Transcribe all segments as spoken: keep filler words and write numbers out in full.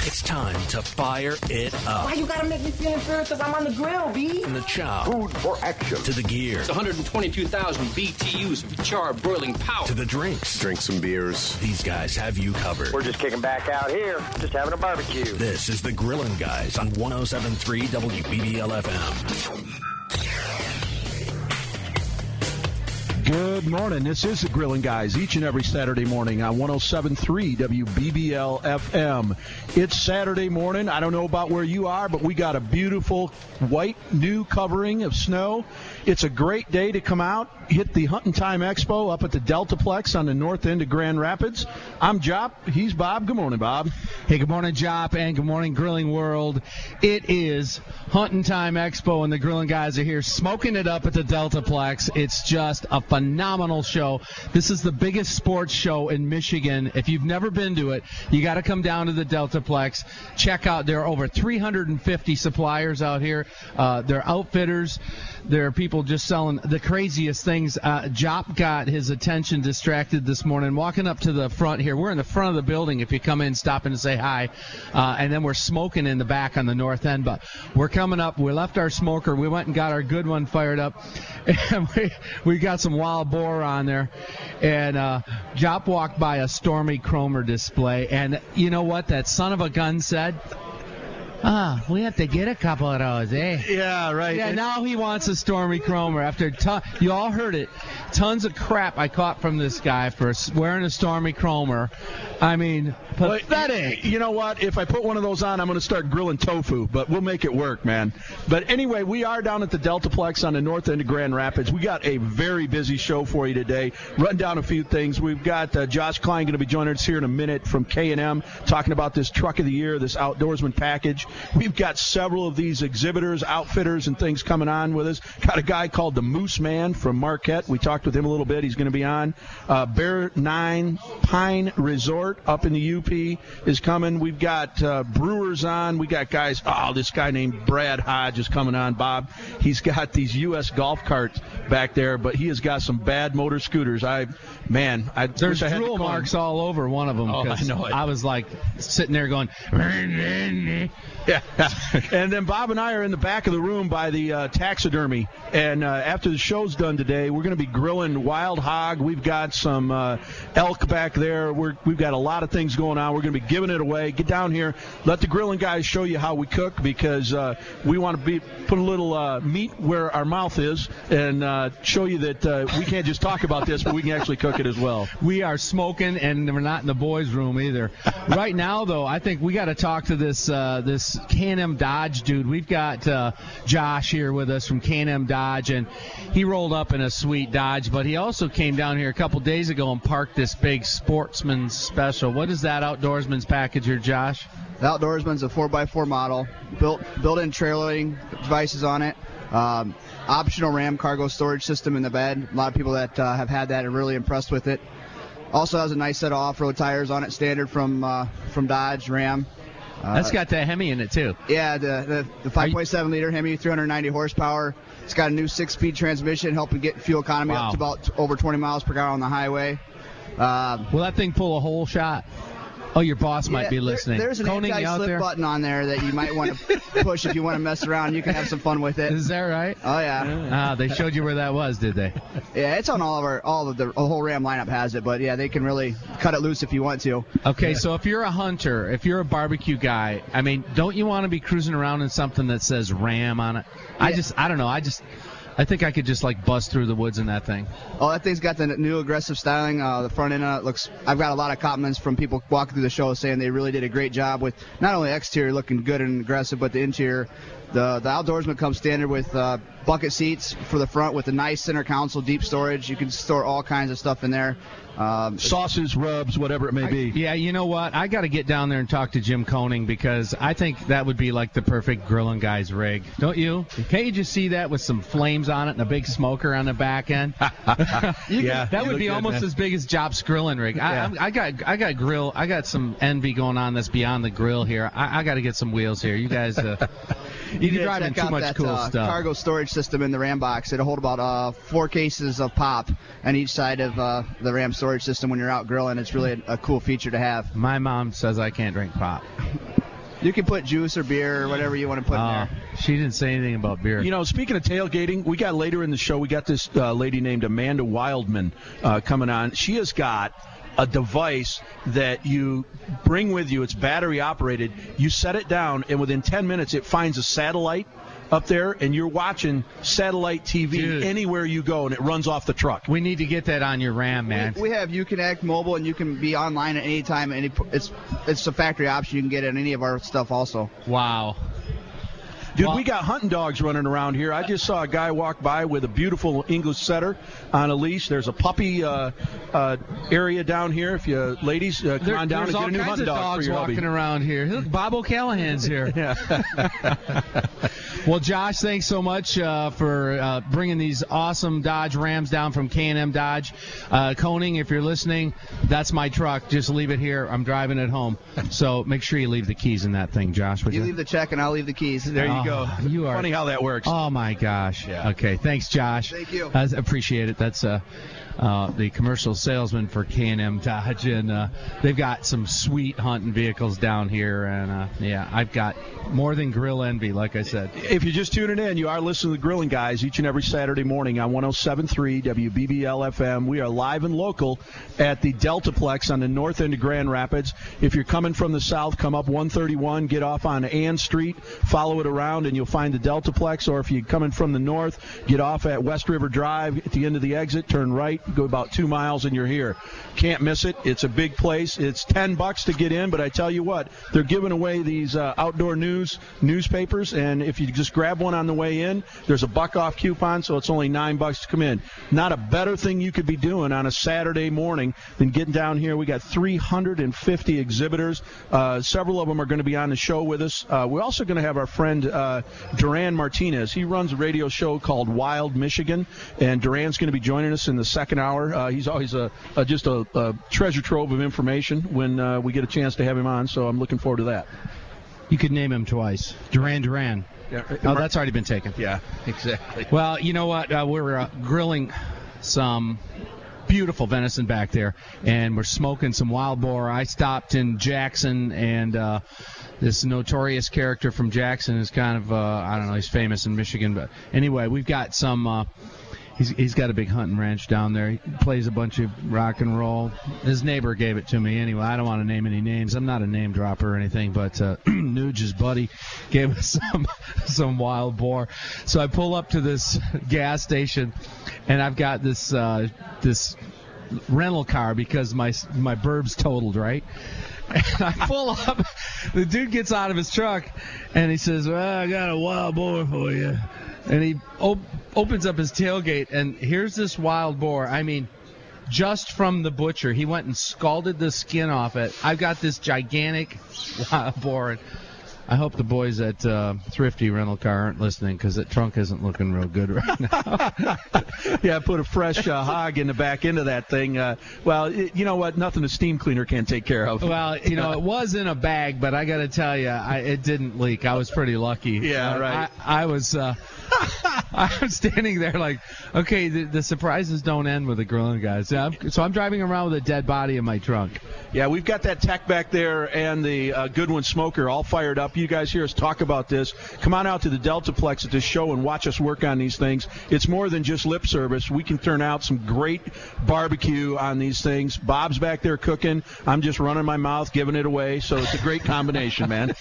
It's time to fire it up. Why you gotta make me feel inferior because I'm on the grill, B? From the chop. Food for action. To the gear. It's one hundred twenty-two thousand B T Us of charred broiling power. To the drinks. Drink some beers. These guys have you covered. We're just kicking back out here, just having a barbecue. This is the Grillin' Guys on one oh seven point three W B B L F M. Good morning. This is the Grillin' Guys each and every Saturday morning on one oh seven point three W B B L F M. It's Saturday morning. I don't know about where you are, but we got a beautiful white new covering of snow. It's a great day to come out, hit the Hunting Time Expo up at the Deltaplex on the north end of Grand Rapids. I'm Jop. He's Bob. Good morning, Bob. Hey, good morning, Jop, and good morning, Grilling World. It is Hunting Time Expo, and the Grillin' Guys are here smoking it up at the Deltaplex. It's just a phenomenal show. This is the biggest sports show in Michigan. If you've never been to it, you got to come down to the Deltaplex. Check out, there are over three hundred fifty suppliers out here. Uh, they're outfitters. There are people just selling the craziest things. Uh, Jop got his attention distracted this morning. Walking up to the front here, we're in the front of the building. If you come in, stop in and say hi. Uh, and then we're smoking in the back on the north end. But we're coming up. We left our smoker. We went and got our good one fired up. And we, we got some wild boar on there. And uh, Jop walked by a Stormy Cromer display. And you know what that son of a gun said? Ah, we have to get a couple of those, eh? Yeah, right. Yeah, now he wants a Stormy Cromer. After ton- you all heard it, tons of crap I caught from this guy for wearing a Stormy Cromer. I mean, pathetic. You know what? If I put one of those on, I'm going to start grilling tofu, but we'll make it work, man. But anyway, we are down at the Deltaplex on the north end of Grand Rapids. We got a very busy show for you today. Run down a few things. We've got uh, Josh Klein going to be joining us here in a minute from K and M, talking about this truck of the year, this outdoorsman package. We've got several of these exhibitors, outfitters, and things coming on with us. Got a guy called the Moose Man from Marquette. We talked with him a little bit. He's going to be on. Uh, Bear Nine Pine Resort up in the U P is coming. We've got uh, brewers on. We got guys. Oh, this guy named Brad Hodge is coming on, Bob. He's got these U S golf carts back there, but he has got some bad motor scooters. I, man, I There's wish I had drool marks all over one of them. Oh, I know it. I was like sitting there going, yeah. And then Bob and I are in the back of the room by the uh, taxidermy. And uh, after the show's done today, we're going to be grilling wild hog. We've got some uh, elk back there. We're, we've got a lot of things going on. We're going to be giving it away. Get down here. Let the grilling guys show you how we cook, because uh, we want to be put a little uh, meat where our mouth is and uh, show you that uh, we can't just talk about this, but we can actually cook it as well. We are smoking, and we're not in the boys' room either. Right now, though, I think we got to talk to this uh, this K and M Dodge dude. We've got uh, Josh here with us from K and M Dodge, and he rolled up in a sweet Dodge, but he also came down here a couple days ago and parked this big Sportsman's Special. What is that outdoorsman's package here, Josh? The Outdoorsman's a four by four model, built built-in trailering devices on it. Um, optional Ram cargo storage system in the bed. A lot of people that uh, have had that are really impressed with it. Also has a nice set of off-road tires on it, standard from uh, from Dodge, Ram. Uh, That's got the Hemi in it, too. Yeah, the the, the five point seven liter Hemi, three hundred ninety horsepower. It's got a new six-speed transmission, helping get fuel economy Wow. up to about over twenty miles per hour on the highway. Um, Will that thing pull a whole shot? Oh, your boss might yeah, be listening. There, there's an Koenig out anti-slip there? button on there that you might want to push if you want to mess around. You can have some fun with it. Is that right? Oh yeah. Ah, they showed you where that was, did they? Yeah, it's on all of our, all of the, the whole Ram lineup has it, but yeah, they can really cut it loose if you want to. Okay, yeah. So if you're a hunter, if you're a barbecue guy, I mean, don't you want to be cruising around in something that says Ram on it? I Yeah. just, I don't know, I just, I think I could just like bust through the woods in that thing. Oh, that thing's got the new aggressive styling. Uh, the front end of it looks. I've got a lot of compliments from people walking through the show saying they really did a great job with not only exterior looking good and aggressive, but the interior. The the Outdoorsman comes standard with uh, bucket seats for the front with a nice center console, deep storage. You can store all kinds of stuff in there. Um, Sauces, rubs, whatever it may I, be. yeah, you know what? I got to get down there and talk to Jim Koenig, because I think that would be like the perfect grilling guy's rig. Don't you? Can't you just see that with some flames on it and a big smoker on the back end? Yeah, that would be good, almost man. as big as Jop's grilling rig. Yeah. I, I, I got, I got grill. I got some envy going on that's beyond the grill here. I, I got to get some wheels here. You guys, uh, you're Yeah, driving check too out much that, cool uh, stuff. Cargo storage system in the Ram box. It'll hold about uh, four cases of pop on each side of uh, the Ram storage system when you're out grilling. It's really a, a cool feature to have. My mom says I can't drink pop. You can put juice or beer or whatever you want to put Oh, in there. she didn't say anything about beer. You know, speaking of tailgating, we got later in the show, we got this uh, lady named Amanda Wildman uh, coming on. She has got a device that you bring with you. It's battery operated. You set it down, and within ten minutes, it finds a satellite up there, and you're watching satellite T V Dude. anywhere you go, and it runs off the truck. We need to get that on your Ram, man. We, we have Uconnect mobile, and you can be online at any time. Any, it's it's a factory option. You can get it on any of our stuff also. Wow. Dude, Well- we got hunting dogs running around here. I just saw a guy walk by with a beautiful English setter on a leash. There's a puppy uh, uh, area down here. If you ladies uh, come There- on down there's and all get a new kinds hunting of dog for dogs your walking hubby. around here. Look, Bob O'Callahan's here. Well, Josh, thanks so much uh, for uh, bringing these awesome Dodge Rams down from K and M Dodge. Uh, Koning, if you're listening, that's my truck. Just leave it here. I'm driving it home. So make sure you leave the keys in that thing, Josh. Would You you? leave the check, and I'll leave the keys. There you Oh, go. you are- Funny how that works. Oh, my gosh. Yeah. Okay. Thanks, Josh. Thank you. I appreciate it. That's uh, uh, the commercial salesman for K and M Dodge, and uh, they've got some sweet hunting vehicles down here. And, uh, yeah, I've got more than grill envy, like I said. If you're just tuning in, you are listening to the Grilling Guys each and every Saturday morning on one oh seven point three W B B L F M. We are live and local at the Deltaplex on the north end of Grand Rapids. If you're coming from the south, come up one thirty-one, get off on Ann Street, follow it around, and you'll find the Deltaplex. Or if you're coming from the north, get off at West River Drive at the end of the exit, turn right, go about two miles, and you're here. Can't miss it. It's a big place. It's ten bucks to get in, but I tell you what, they're giving away these uh, outdoor news newspapers, and if you just grab one on the way in, there's a buck off coupon, so it's only nine bucks to come in. Not a better thing you could be doing on a Saturday morning than getting down here. We got three hundred fifty exhibitors. Uh, several of them are going to be on the show with us. Uh, we're also going to have our friend uh, Duran Martinez. He runs a radio show called Wild Michigan, and Duran's going to be joining us in the second hour. Uh, he's always a, a just a, a treasure trove of information when uh, we get a chance to have him on, so I'm looking forward to that. You could name him twice. Duran Duran. Yeah. Oh, that's already been taken. Yeah, exactly. Well, you know what? Uh, we're uh, grilling some beautiful venison back there, and we're smoking some wild boar. I stopped in Jackson, and uh, this notorious character from Jackson is kind of, uh, I don't know, he's famous in Michigan. But anyway, we've got some... Uh, He's, he's got a big hunting ranch down there. He plays a bunch of rock and roll. His neighbor gave it to me anyway. I don't want to name any names. I'm not a name dropper or anything, but uh, Nuge's buddy gave us some some wild boar. So I pull up to this gas station, and I've got this uh, this rental car because my my burb's totaled, right? And I pull up. The dude gets out of his truck, and he says, well, I got a wild boar for you. And he op- opens up his tailgate, and here's this wild boar. I mean, just from the butcher. He went and scalded the skin off it. I've got this gigantic wild boar. And I hope the boys at uh, Thrifty Rental Car aren't listening, because that trunk isn't looking real good right now. Yeah, put a fresh uh, hog in the back end of that thing. Uh, well, it, you know what? Nothing a steam cleaner can't take care of. Well, you know, it was in a bag, but I got to tell you, I, it didn't leak. I was pretty lucky. Yeah, Uh, right. I, I was uh, I was standing there like, okay, the, the surprises don't end with the grilling guys. Yeah, I'm, so I'm driving around with a dead body in my trunk. Yeah, we've got that tech back there and the uh, Goodwin smoker all fired up. You guys hear us talk about this. Come on out to the Deltaplex at this show and watch us work on these things. It's more than just lip service. We can turn out some great barbecue on these things. Bob's back there cooking. I'm just running my mouth, giving it away. So it's a great combination, man.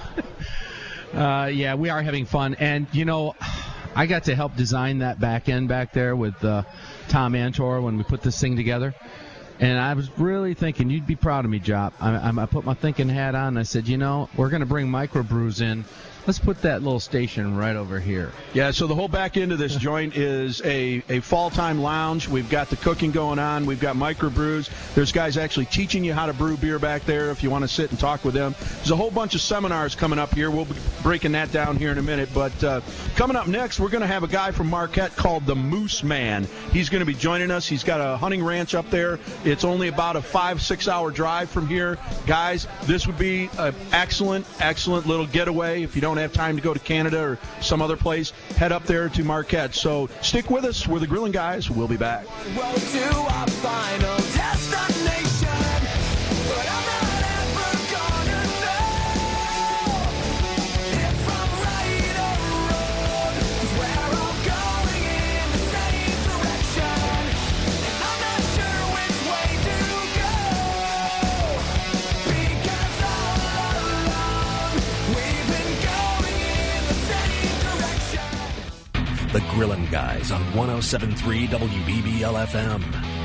Uh, yeah, we are having fun. And, you know, I got to help design that back end back there with uh, Tom Antor when we put this thing together. And I was really thinking, you'd be proud of me, Jop. I, I, I put my thinking hat on, and I said, you know, we're going to bring microbrews in. Let's put that little station right over here. Yeah, so the whole back end of this joint is a, a fall-time lounge. We've got the cooking going on. We've got microbrews. There's guys actually teaching you how to brew beer back there if you want to sit and talk with them. There's a whole bunch of seminars coming up here. We'll be breaking that down here in a minute. But uh, coming up next, we're going to have a guy from Marquette called the Moose Man. He's going to be joining us. He's got a hunting ranch up there. It's only about a five, six-hour drive from here. Guys, this would be an excellent, excellent little getaway. If you don't have time to go to Canada or some other place, head up there to Marquette. So stick with us. We're the Grilling Guys. We'll be back. Road to our final destination, but I'm not ever gonna know. Grilling Guys on one oh seven point three W B B L F M.